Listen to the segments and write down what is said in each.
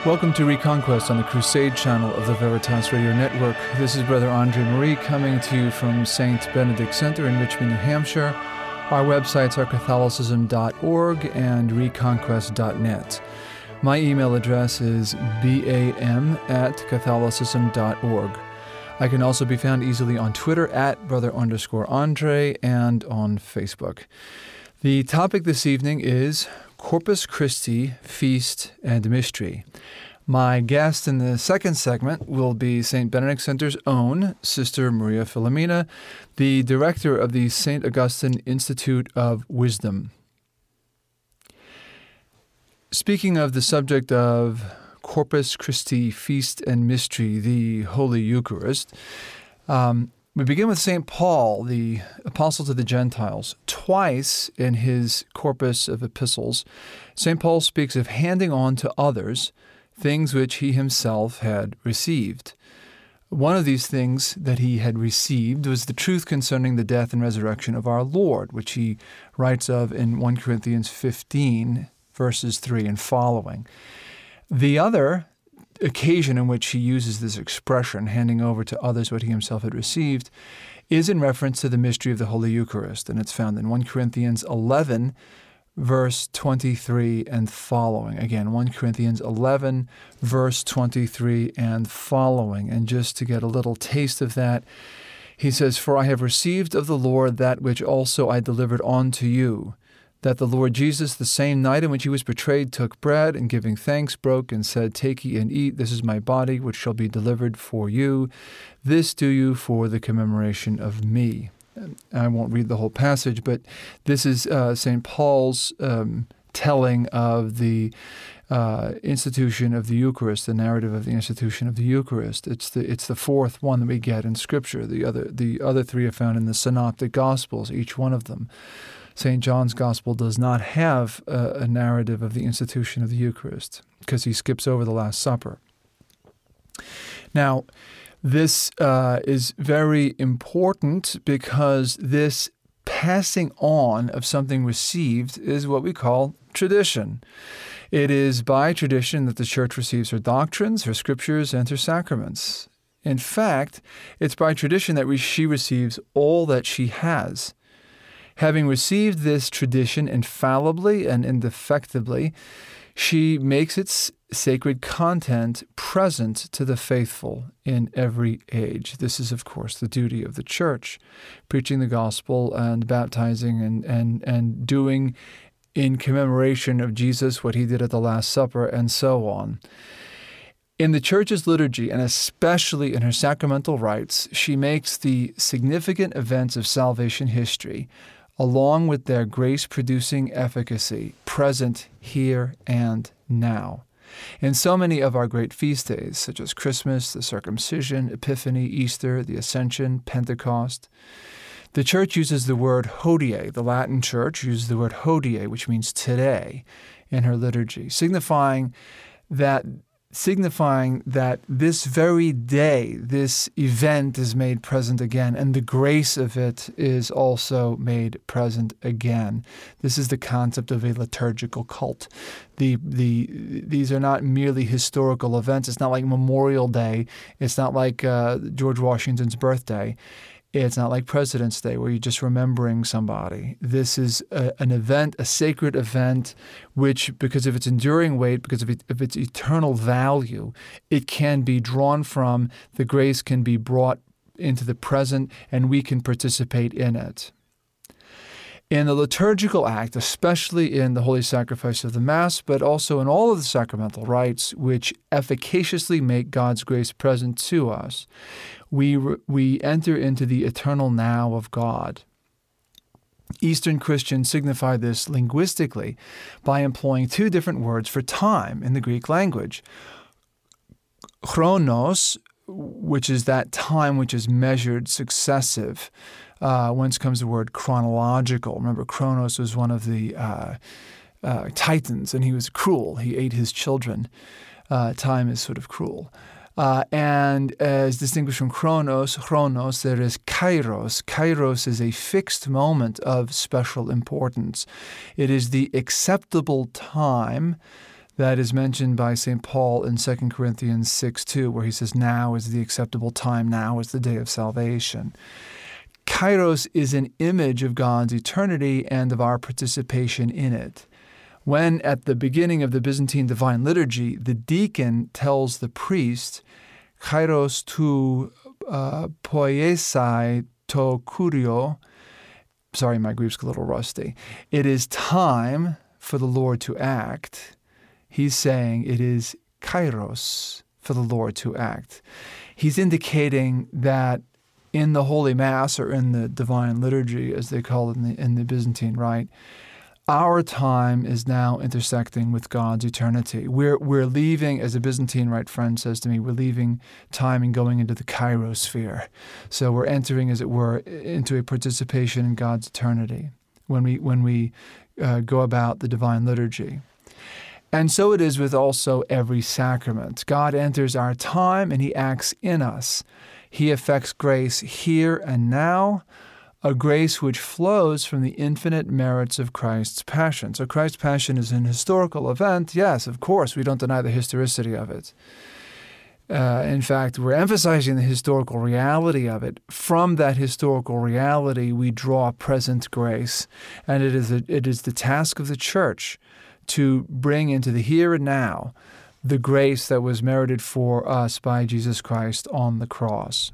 Welcome to Reconquest on the Crusade channel of the Veritas Radio Network. This is Brother Andre Marie coming to you from St. Benedict Center in Richmond, New Hampshire. Our websites are catholicism.org and reconquest.net. My email address is bam@catholicism.org. I can also be found easily on Twitter at Brother_Andre and on Facebook. The topic this evening is Corpus Christi, Feast and Mystery. My guest in the second segment will be St. Benedict Center's own Sister Maria Filomena, the director of the St. Augustine Institute of Wisdom. Speaking of the subject of Corpus Christi, Feast and Mystery, the Holy Eucharist, we begin with St. Paul, the Apostle to the Gentiles. Twice in his corpus of epistles, St. Paul speaks of handing on to others things which he himself had received. One of these things that he had received was the truth concerning the death and resurrection of our Lord, which he writes of in 1 Corinthians 15, verses 3 and following. The other occasion in which he uses this expression, handing over to others what he himself had received, is in reference to the mystery of the Holy Eucharist, and it's found in 1 Corinthians 11, verse 23 and following. Again, 1 Corinthians 11, verse 23 and following. And just to get a little taste of that, he says, "For I have received of the Lord that which also I delivered unto you, that the Lord Jesus, the same night in which he was betrayed, took bread, and giving thanks, broke, and said, Take ye and eat, this is my body, which shall be delivered for you. This do you for the commemoration of me." I won't read the whole passage, but this is St. Paul's telling of the institution of the Eucharist, the narrative of the institution of the Eucharist. It's the fourth one that we get in Scripture. The other three are found in the Synoptic Gospels, each one of them. St. John's Gospel does not have a narrative of the institution of the Eucharist because he skips over the Last Supper. Now, this is very important because this passing on of something received is what we call tradition. It is by tradition that the Church receives her doctrines, her scriptures, and her sacraments. In fact, it's by tradition that she receives all that she has. Having received this tradition infallibly and indefectibly, she makes its sacred content present to the faithful in every age. This is, of course, the duty of the Church, preaching the gospel and baptizing and doing in commemoration of Jesus what he did at the Last Supper and so on. In the Church's liturgy, and especially in her sacramental rites, she makes the significant events of salvation history, along with their grace-producing efficacy, present here and now. In so many of our great feast days, such as Christmas, the Circumcision, Epiphany, Easter, the Ascension, Pentecost, the Church uses the word hodie. The Latin Church uses the word hodie, which means today, in her liturgy, signifying that this very day, this event is made present again, and the grace of it is also made present again. This is the concept of a liturgical cult. These are not merely historical events. It's not like Memorial Day. It's not like George Washington's birthday. It's not like President's Day where you're just remembering somebody. This is an event, a sacred event, which, because of its enduring weight, because of its eternal value, it can be drawn from, the grace can be brought into the present, and we can participate in it. In the liturgical act, especially in the Holy Sacrifice of the Mass, but also in all of the sacramental rites, which efficaciously make God's grace present to us, we enter into the eternal now of God. Eastern Christians signify this linguistically by employing two different words for time in the Greek language. Chronos, which is that time which is measured successive, whence comes the word chronological. Remember, Kronos was one of the Titans, and he was cruel. He ate his children. Time is sort of cruel. And as distinguished from chronos, there is kairos. Kairos is a fixed moment of special importance. It is the acceptable time that is mentioned by St. Paul in 2 Corinthians 6:2, where he says, now is the acceptable time, now is the day of salvation. Kairos is an image of God's eternity and of our participation in it. When at the beginning of the Byzantine Divine Liturgy, the deacon tells the priest, Kairos tu poiesai to kurio, sorry, my Greek's a little rusty, it is time for the Lord to act. He's saying it is kairos for the Lord to act. He's indicating that in the Holy Mass, or in the Divine Liturgy, as they call it in the Byzantine Rite, our time is now intersecting with God's eternity. We're leaving, as a Byzantine Rite friend says to me, we're leaving time and going into the kairosphere. So we're entering, as it were, into a participation in God's eternity when we go about the Divine Liturgy. And so it is with also every sacrament. God enters our time and he acts in us. He effects grace here and now, a grace which flows from the infinite merits of Christ's passion. So Christ's passion is an historical event. Yes, of course, we don't deny the historicity of it. In fact, we're emphasizing the historical reality of it. From that historical reality, we draw present grace. And it is the task of the Church to bring into the here and now the grace that was merited for us by Jesus Christ on the cross.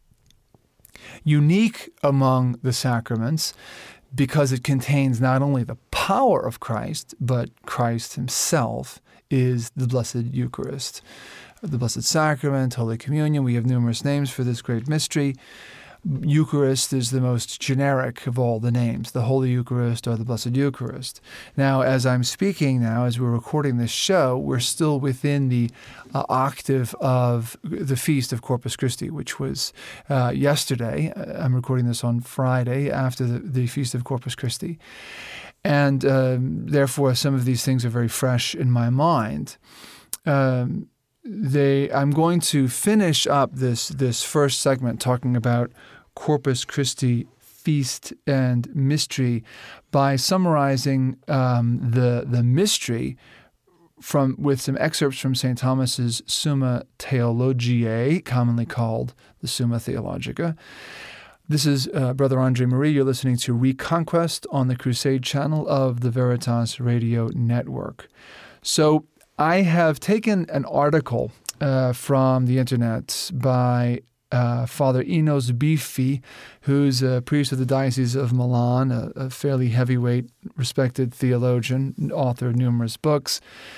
Unique among the sacraments, because it contains not only the power of Christ, but Christ himself, is the Blessed Eucharist. The Blessed Sacrament, Holy Communion, we have numerous names for this great mystery. Eucharist is the most generic of all the names, the Holy Eucharist or the Blessed Eucharist. Now, as I'm speaking now, as we're recording this show, we're still within the octave of the Feast of Corpus Christi, which was yesterday. I'm recording this on Friday after the Feast of Corpus Christi. And therefore, some of these things are very fresh in my mind. I'm going to finish up this first segment talking about Corpus Christi feast and mystery by summarizing the mystery with some excerpts from St. Thomas's Summa Theologiae, commonly called the Summa Theologica. This is Brother Andre Marie. You're listening to Reconquest on the Crusade channel of the Veritas Radio Network. So I have taken an article from the internet by Father Enos Biffi, who's a priest of the Diocese of Milan, a fairly heavyweight, respected theologian, author of numerous books.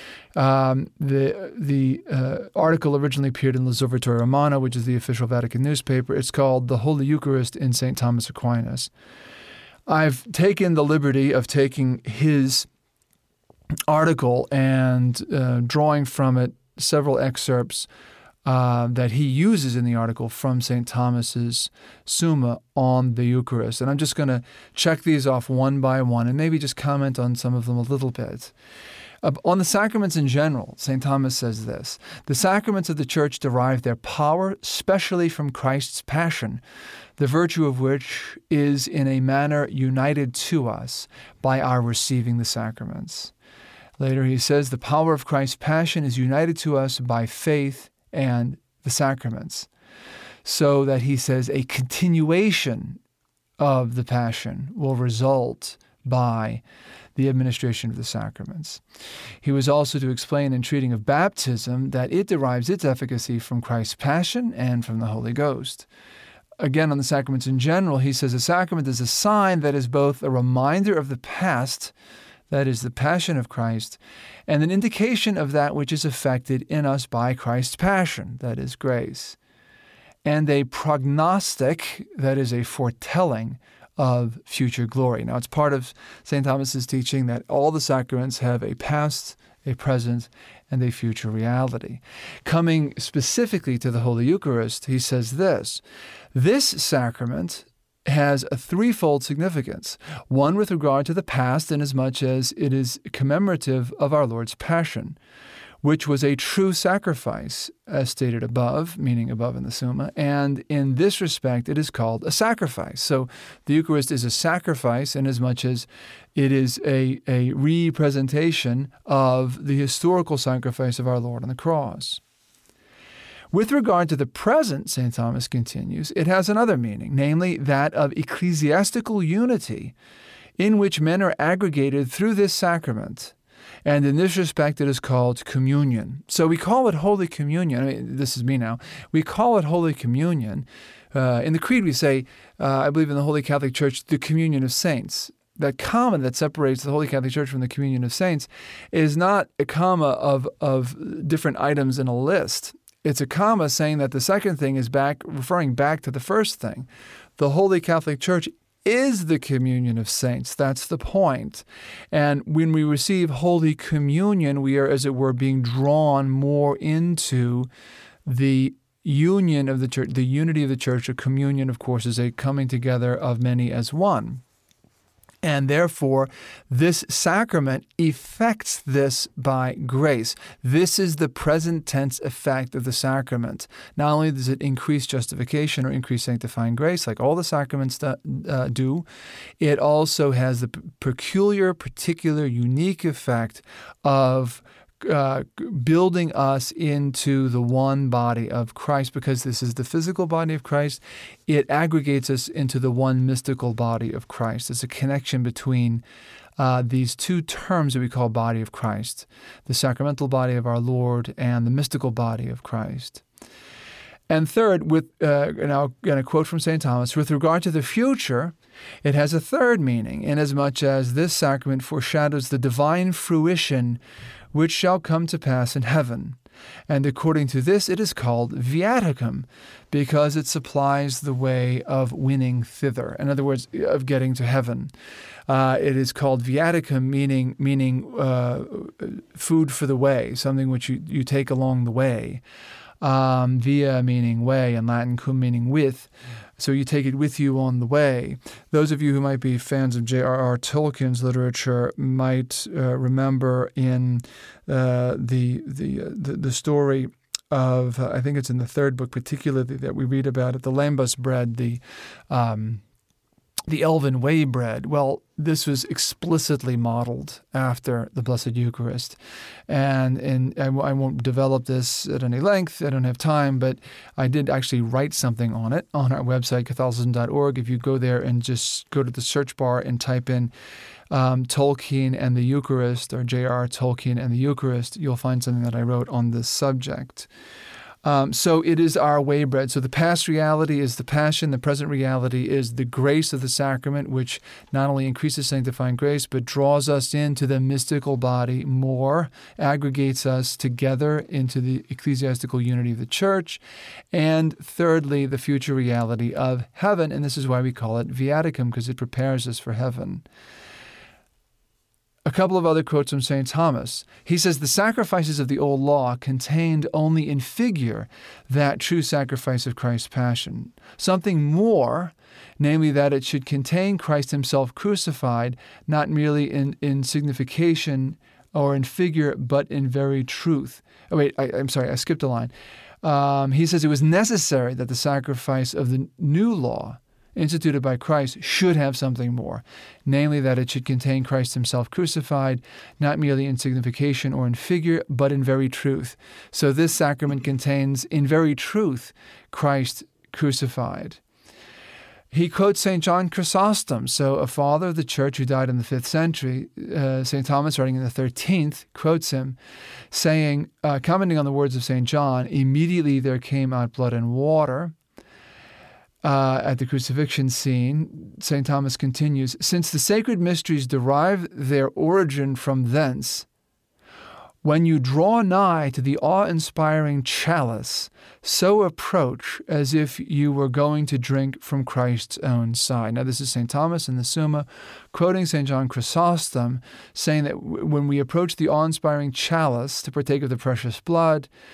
The article originally appeared in L'Osservatore Romano, which is the official Vatican newspaper. It's called The Holy Eucharist in St. Thomas Aquinas. I've taken the liberty of taking his article and drawing from it several excerpts that he uses in the article from St. Thomas's Summa on the Eucharist. And I'm just going to check these off one by one and maybe just comment on some of them a little bit. On the sacraments in general, St. Thomas says this: the sacraments of the Church derive their power specially from Christ's passion, the virtue of which is in a manner united to us by our receiving the sacraments. Later he says the power of Christ's passion is united to us by faith and the sacraments. So that he says a continuation of the passion will result by the administration of the sacraments. He was also to explain in treating of baptism that it derives its efficacy from Christ's passion and from the Holy Ghost. Again, on the sacraments in general, he says a sacrament is a sign that is both a reminder of the past, that is the passion of Christ, and an indication of that which is effected in us by Christ's passion, that is grace, and a prognostic, that is a foretelling of future glory. Now, it's part of St. Thomas's teaching that all the sacraments have a past, a present, and a future reality. Coming specifically to the Holy Eucharist, he says this: this sacrament has a threefold significance. One with regard to the past, inasmuch as it is commemorative of our Lord's passion. which was a true sacrifice, as stated above, meaning above in the Summa. And in this respect, it is called a sacrifice. So the Eucharist is a sacrifice inasmuch as it is a representation of the historical sacrifice of our Lord on the cross. With regard to the present, St. Thomas continues, it has another meaning, namely that of ecclesiastical unity, in which men are aggregated through this sacrament. And in this respect, it is called communion. So we call it Holy Communion. I mean, this is me now. We call it Holy Communion. In the Creed, we say, I believe in the Holy Catholic Church, the communion of saints. That comma that separates the Holy Catholic Church from the communion of saints is not a comma of different items in a list. It's a comma saying that the second thing is referring back to the first thing. The Holy Catholic Church is the communion of saints. That's the point. And when we receive Holy Communion, we are, as it were, being drawn more into the union of the church, the unity of the church. A communion, of course, is a coming together of many as one. And therefore, this sacrament effects this by grace. This is the present tense effect of the sacrament. Not only does it increase justification or increase sanctifying grace, like all the sacraments do, it also has the particular, unique effect of building us into the one body of Christ, because this is the physical body of Christ. It aggregates us into the one mystical body of Christ. There's a connection between these two terms that we call body of Christ, the sacramental body of our Lord and the mystical body of Christ. And third, now again a quote from St. Thomas, with regard to the future, it has a third meaning, inasmuch as this sacrament foreshadows the divine fruition which shall come to pass in heaven. And according to this, it is called viaticum, because it supplies the way of winning thither. In other words, of getting to heaven. It is called viaticum, meaning food for the way, something which you take along the way. Via meaning way, and Latin cum meaning with. So you take it with you on the way. Those of you who might be fans of J.R.R. Tolkien's literature might remember in the story of, I think it's in the third book particularly that we read about it, the lembas bread, the elven way bread. Well, this was explicitly modeled after the Blessed Eucharist. And I won't develop this at any length. I don't have time, but I did actually write something on it on our website, Catholicism.org. If you go there and just go to the search bar and type in Tolkien and the Eucharist, or J.R.R. Tolkien and the Eucharist, you'll find something that I wrote on this subject. So it is our way bread. So the past reality is the passion. The present reality is the grace of the sacrament, which not only increases sanctifying grace, but draws us into the mystical body more, aggregates us together into the ecclesiastical unity of the church. And thirdly, the future reality of heaven. And this is why we call it viaticum, because it prepares us for heaven. A couple of other quotes from St. Thomas. He says, the sacrifices of the old law contained only in figure that true sacrifice of Christ's passion. Something more, namely that it should contain Christ himself crucified, not merely in signification or in figure, but in very truth. Oh, wait, I'm sorry, I skipped a line. He says it was necessary that the sacrifice of the new law instituted by Christ should have something more, namely that it should contain Christ himself crucified, not merely in signification or in figure, but in very truth. So this sacrament contains in very truth Christ crucified. He quotes St. John Chrysostom, so a father of the church who died in the 5th century. St. Thomas, writing in the 13th, quotes him, saying, commenting on the words of St. John, immediately there came out blood and water. At the crucifixion scene, St. Thomas continues, since the sacred mysteries derive their origin from thence, when you draw nigh to the awe-inspiring chalice, so approach as if you were going to drink from Christ's own side. Now, this is St. Thomas in the Summa, quoting St. John Chrysostom, saying that when we approach the awe-inspiring chalice to partake of the precious blood,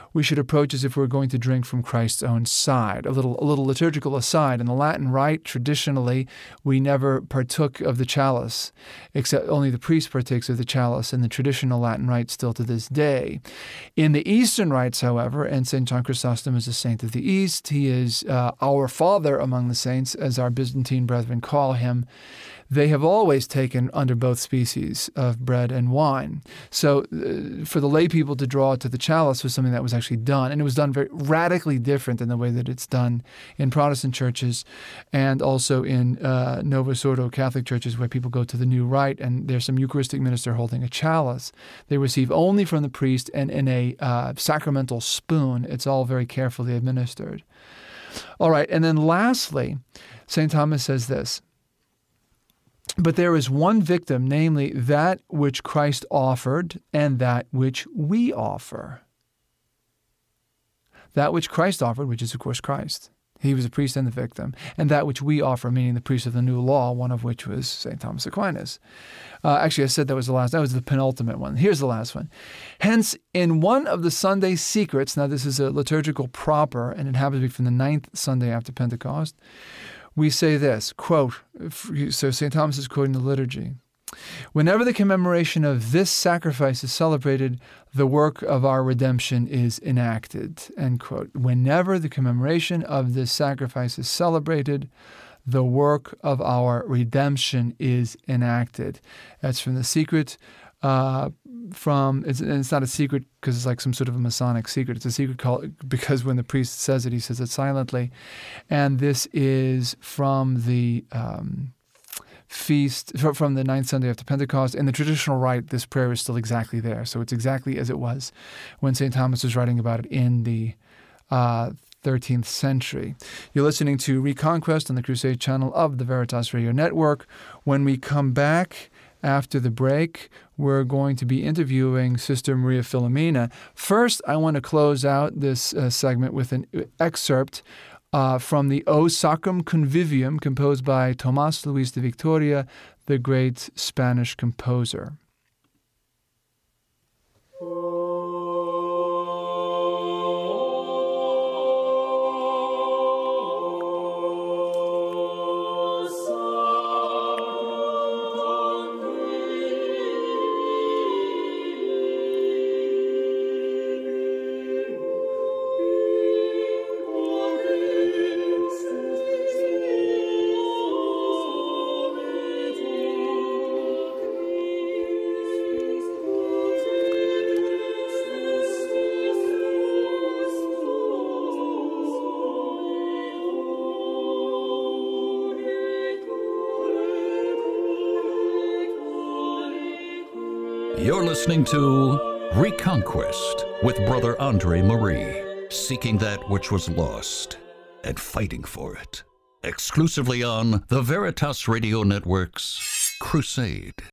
we should approach as if we're going to drink from Christ's own side. A little liturgical aside. In the Latin Rite, traditionally, we never partook of the chalice, except only the priest partakes of the chalice in the traditional Latin Rite still to this day. In the Eastern rites, however, and St. John Chrysostom is a saint of the East, he is our father among the saints, as our Byzantine brethren call him. They have always taken under both species of bread and wine. So for the lay people to draw to the chalice was something that was actually done, and it was done very radically different in the way that it's done in Protestant churches and also in Novus Ordo Catholic churches, where people go to the new rite and there's some Eucharistic minister holding a chalice. They receive only from the priest and in a sacramental spoon. It's all very carefully administered. All right, and then lastly, St. Thomas says this: but there is one victim, namely that which Christ offered and that which we offer. That which Christ offered, which is, of course, Christ. He was a priest and the victim. And that which we offer, meaning the priest of the new law, one of which was St. Thomas Aquinas. Actually, I said that was the penultimate one. Here's the last one. Hence, in one of the Sunday secrets, now this is a liturgical proper, and it happens to be from the 9th Sunday after Pentecost, we say this, quote, so St. Thomas is quoting the liturgy: whenever the commemoration of this sacrifice is celebrated, the work of our redemption is enacted, end quote. Whenever the commemoration of this sacrifice is celebrated, the work of our redemption is enacted. That's from the secret. It's not a secret because it's like some sort of a Masonic secret. It's a secret because when the priest says it, he says it silently. And this is from the feast, from the 9th Sunday after Pentecost. In the traditional rite, this prayer is still exactly there. So it's exactly as it was when St. Thomas was writing about it in the 13th century. You're listening to Reconquest on the Crusade channel of the Veritas Radio Network. When we come back after the break, we're going to be interviewing Sister Maria Filomena. First, I want to close out this segment with an excerpt from the O Sacrum Convivium, composed by Tomás Luis de Victoria, the great Spanish composer. You're listening to Reconquest with Brother Andre Marie, seeking that which was lost and fighting for it. Exclusively on the Veritas Radio Network's Crusade.